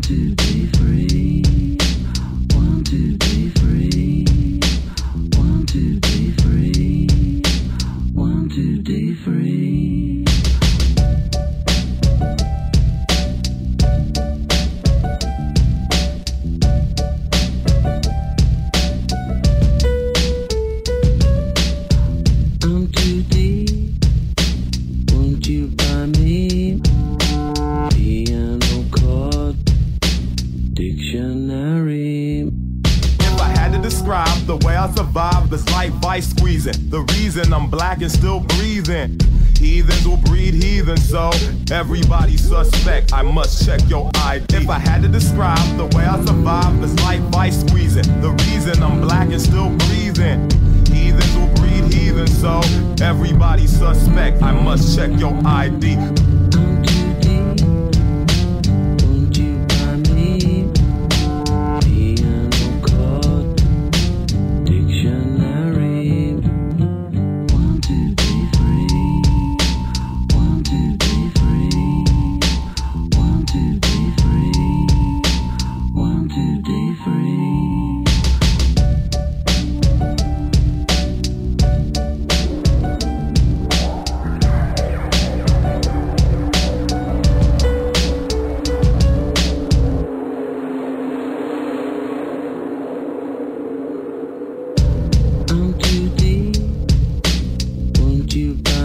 And still breathing. Heathens will breed heathens, so everybody suspect. I must check your ID. If I had to describe the way I survive, it's like vice squeezing. The reason I'm black and still breathing. Heathens will breed heathens, so everybody suspect. I must check your ID.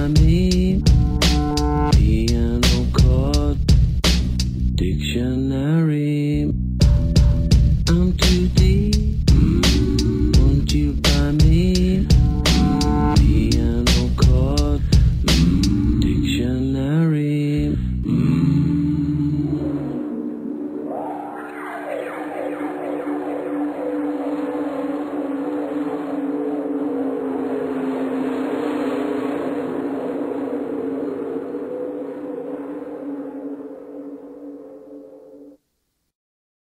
Dictionary.